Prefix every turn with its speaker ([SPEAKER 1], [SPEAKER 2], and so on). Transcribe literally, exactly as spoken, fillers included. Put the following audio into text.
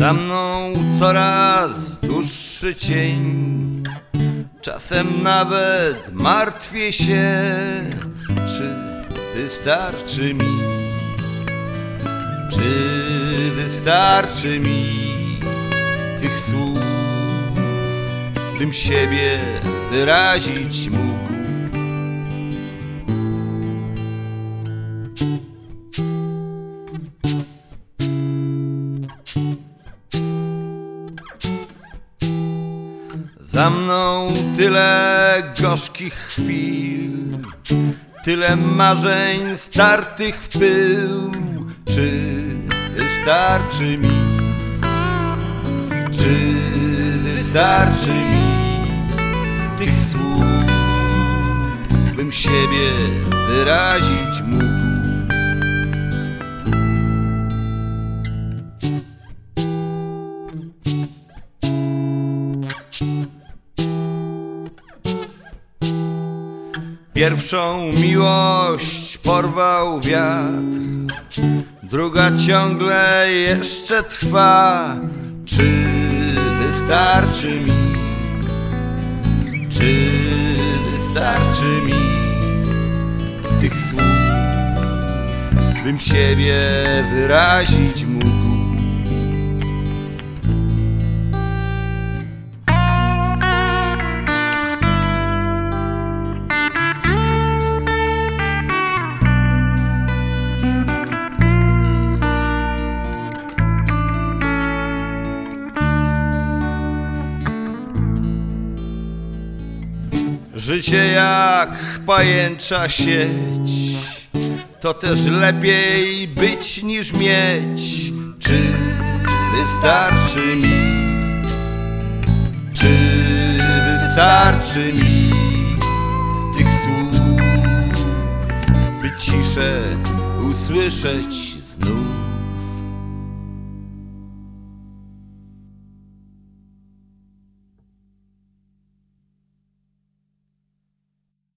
[SPEAKER 1] Za mną coraz dłuższy cień, czasem nawet martwię się, czy wystarczy mi, czy wystarczy mi tych słów, bym siebie wyrazić mógł. Za mną tyle gorzkich chwil, tyle marzeń startych w pył. Czy wystarczy mi, czy wystarczy mi tych słów, bym siebie wyrazić mógł? Pierwszą miłość porwał wiatr, druga ciągle jeszcze trwa. Czy wystarczy mi, czy wystarczy mi tych słów, bym siebie wyrazić mógł? Życie jak pajęcza sieć, to też lepiej być niż mieć. Czy wystarczy mi, czy wystarczy mi tych słów, by ciszę usłyszeć znów?